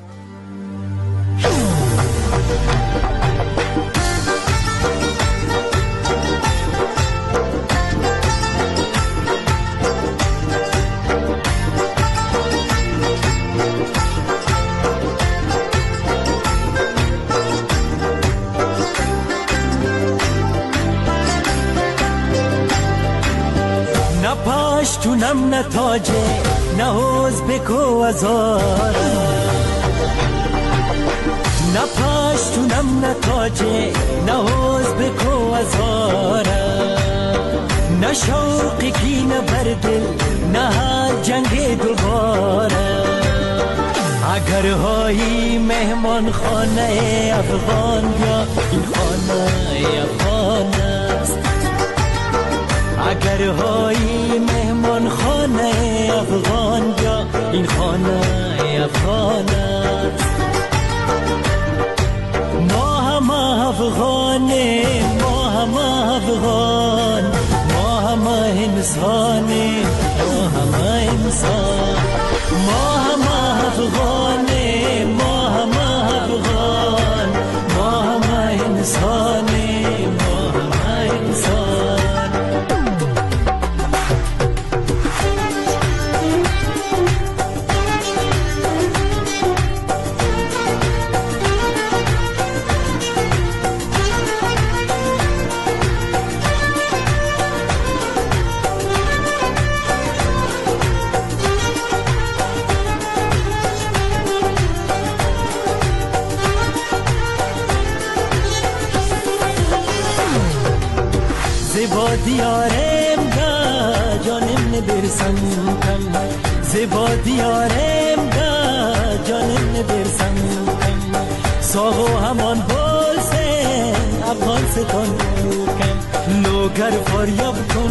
پاشتونم نتاجه نهوز بکو ازاره، نپاشتونم نتاجه نهوز بکو ازاره، نه شوقی کی نه بردل نه جنگ دوباره. اگر های مهمان خانه افغان یا این خانه افغان است، اگر های مهمان خانه افغان یا این خانه افغان است. ما هم افغانیم، ما هم افغان، ما هم انسانیم، ما هم انسان. ما هم افغانیم، ما هم افغان، ما هم انسانیم، ما هم انسان. زیبا دیارم دا جانم نبرسم کم، زیبا دیارم دا جانم نبرسم کم، ساغو همان بولسن افغان ستان کم، لوگر فریاب کن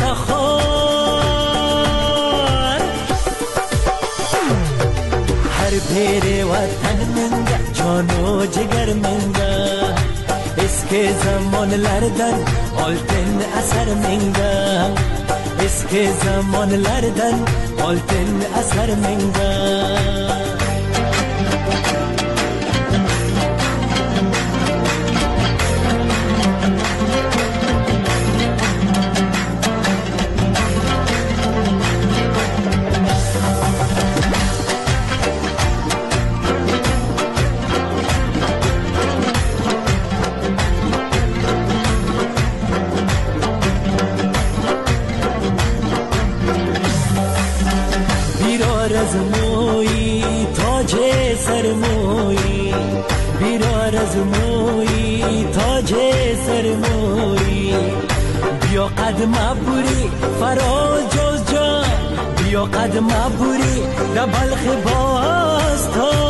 نرتخار. هر پیر وطن منگه جانو جگر منگه، اسکی zamanlardan oltin asar menga, eski zamanlardan oltin asar menga. از موی تاج سر موی بیا قدم بوری فراز جز جان بیا قدم بوری در بلخ باز تا